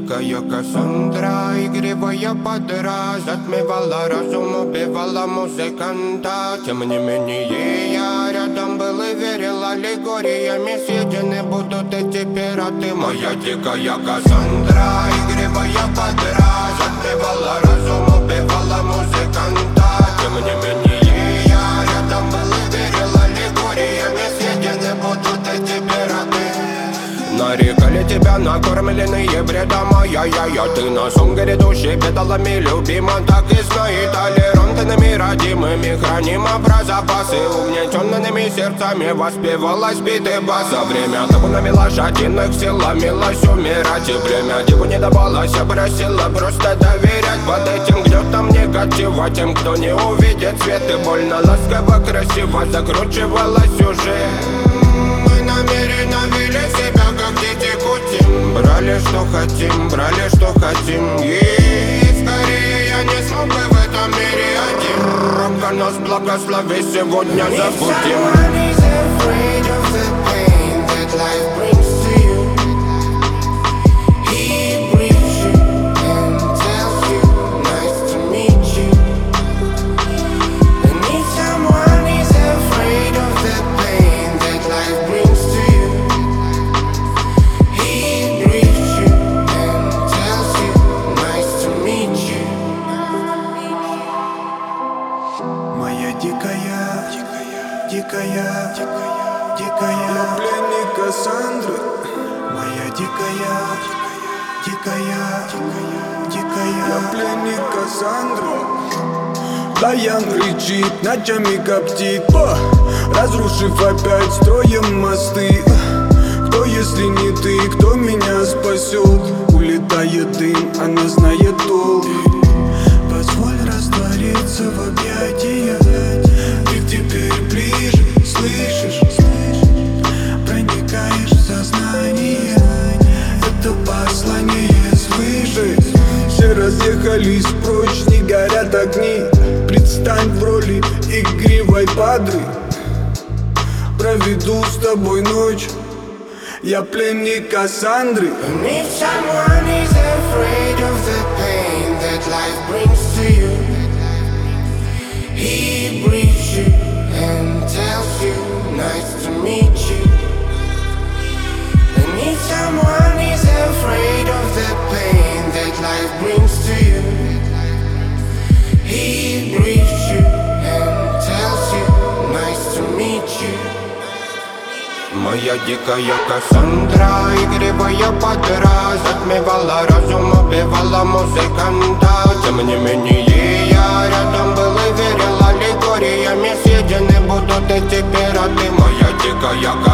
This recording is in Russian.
дикая Кассандра, игривая подра, затмевала разум, убивала музыканта. Тем не менее я рядом был и верил аллегориями. Съедены будут эти пираты. Моя дикая Кассандра, игривая подра, затмевала разум, убивала музыканта. Тем не менее я рядом был и верил аллегориями. Съедены будут эти пираты. Нарекали тебя накормленные бредом, ай-яй-яй. Ты на сон грядущий бедолами любима. Так и знай, толерантными родимыми хранима про запасы. Угнетенными сердцами воспевалась биты баса. Время табунами лошадиных сил ломилась умирать. И время диву не давалось, просила просто доверять. Под этим гнетом негатива тем, кто не увидит свет. И больно ласково, красиво закручивалась сюжет. Мы намеренно вели себя как дети кутим. Брали что хотим, и скорее я не смог бы в этом мире один. Рамка нас благослови, сегодня забудем. Дикая я пленник Кассандры. Моя дикая я пленник Кассандры. Даян кричит, ночами коптит, разрушив опять строем мосты. Кто, если не ты, кто меня спасет? Улетает дым, она знает толк. Позволь раствориться в объятиях. Ты теперь ближе, слышишь? Проникаешь в сознание. Это послание свыше. Все разъехались прочь, не горят огни. Предстань в роли игривой падры. Проведу с тобой ночь. Я пленник Кассандры. And if someone is afraid of the pain that life brings to you, he breathes you and tells you, nice to meet you. And if someone is afraid of the pain that life brings to you, he breathes you and tells you, nice to meet you. Моя дикая Кассандра, игривая подра, затмевала разум, убивала музыканта. Тем не менее я рядом был и верил аллегориями. Съедены будут эти пираты. Моя дикая Кассандра.